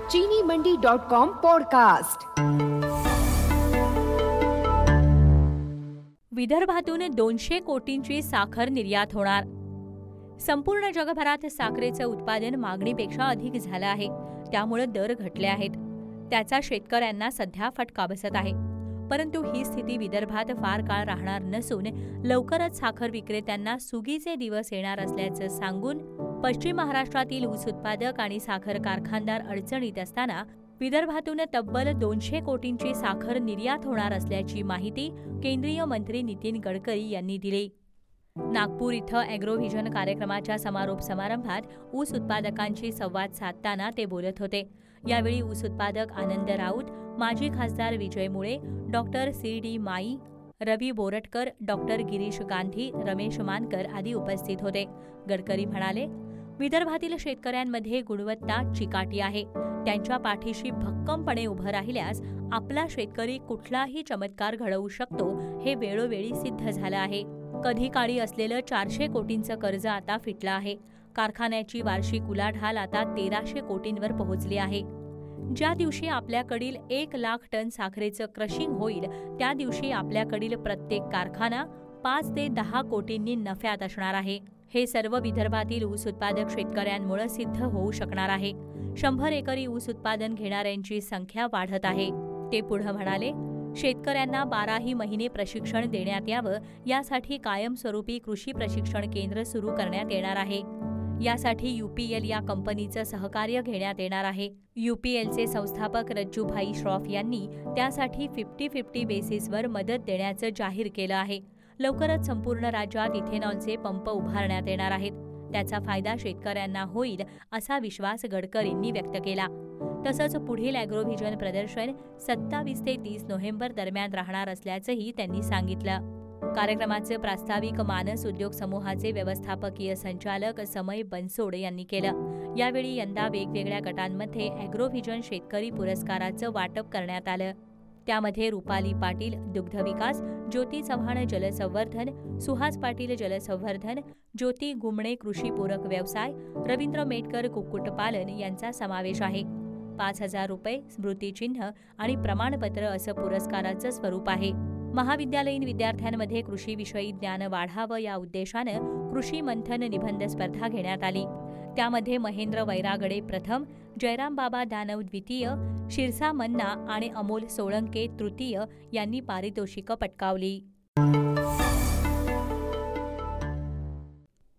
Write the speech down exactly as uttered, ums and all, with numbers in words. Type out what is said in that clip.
चीनी मंडी dot com podcast. विदर्भातून दोनशे कोटींची साखर निर्यात होणार। संपूर्ण जगभरात साखरेचं उत्पादन मागणीपेक्षा अधिक झालं आहे, त्यामुळे दर घटले आहेत। त्याचा शेतकऱ्यांना सध्या फटका बसत आहे। परंतु ही स्थिती विदर्भात फार काळ राहणार नसून लवकरच साखर विक्रेत्यांना सुगीचे दिवस येणार असल्याचं सांगून पश्चिम महाराष्ट्रातील ऊस उत्पादक आणि साखर कारखानदार अडचणीत असताना विदर्भातून तब्बल दोनशे कोटींची साखर निर्यात होणार असल्याची माहिती केंद्रीय मंत्री नितीन गडकरी यांनी दिली। नागपूर इथं अॅग्रोव्हिजन कार्यक्रमाच्या समारोप समारंभात ऊस उत्पादकांशी संवाद साधताना ते बोलत होते। यावेळी ऊस उत्पादक आनंद राऊत, माजी खासदार विजय मुळे, doctor C D Mai, Ravi Bortakar, doctor Girish Gandhi, Ramesh Mankar आदी उपस्थित होते। गडकरी म्हणाले, विदर्भातील शेतकऱ्यांमध्ये गुणवत्ता चिकाटी आहे। त्यांच्या पाठीशी भक्कमपणे उभं राहिल्यास आपला शेतकरी कुठलाही चमत्कार घडवू शकतो, हे वेळोवेळी सिद्ध झालं आहे। कधी काळी असलेलं चारशे कोटींचं कर्ज आता फिटलं आहे। कारखान्याची वार्षिक उलाढाल आता तेराशे कोटींवर पोहोचली आहे। ज्या दिवशी आपल्याकडील एक लाख टन साखरेचं क्रशिंग होईल, त्या दिवशी आपल्याकडील प्रत्येक कारखाना पाच ते दहा कोटींनी नफ्यात असणार आहे। हे सर्व विदर्भातील ऊस उत्पादक शेतकऱ्यांमुळे सिद्ध होऊ शकणार आहे। शंभर एकरी ऊस उत्पादन घेणाऱ्यांची संख्या वाढत आहे। ते पुढे म्हणाले, शेतकऱ्यांना बाराही महिने प्रशिक्षण देण्यात यावं, यासाठी कायमस्वरूपी कृषी प्रशिक्षण केंद्र सुरू करण्यात येणार आहे। यासाठी यूपीएल या कंपनीचं सहकार्य घेण्यात येणार आहे। यूपीएलचे संस्थापक रज्जूभाई श्रॉफ यांनी त्यासाठी फिफ्टी फिफ्टी बेसिसवर मदत देण्याचं जाहीर केलं आहे। लवकरच संपूर्ण राज्यात इथेनॉलचे पंप उभारण्यात येणार आहेत। त्याचा फायदा शेतकऱ्यांना होईल असा विश्वास गडकरींनी व्यक्त केला। तसंच पुढील अॅग्रोव्हिजन प्रदर्शन सत्तावीस ते तीस नोव्हेंबर दरम्यान राहणार असल्याचंही त्यांनी सांगितलं। कार्यक्रमाचे प्रास्ताविक मानस उद्योग समूहाचे व्यवस्थापकीय संचालक समय बनसोड यांनी केलं। यावेळी यंदा वेगवेगळ्या गटांमध्ये अॅग्रोव्हिजन शेतकरी पुरस्काराचं वाटप करण्यात आलं। त्यामध्ये रुपाली पाटील दुग्धविकास, ज्योती चव्हाण जलसंवर्धन, सुहास पाटील जलसंवर्धन, ज्योती गुमणे कृषीपूरक व्यवसाय, रवींद्र मेटकर कुक्कुटपालन यांचा समावेश आहे। पाच हजार रुपये, स्मृतिचिन्ह आणि प्रमाणपत्र असं पुरस्काराचं स्वरूप आहे। महाविद्यालयीन विद्यार्थ्यांमध्ये कृषीविषयी ज्ञान वाढावं या उद्देशानं कृषी मंथन निबंध स्पर्धा घेण्यात आली। त्यामध्ये महेंद्र वैरागडे प्रथम, जयराम बाबा दानव द्वितीय, शिरसा मन्ना आणि अमोल सोळंके तृतीय यांनी पारितोषिकं पटकावली।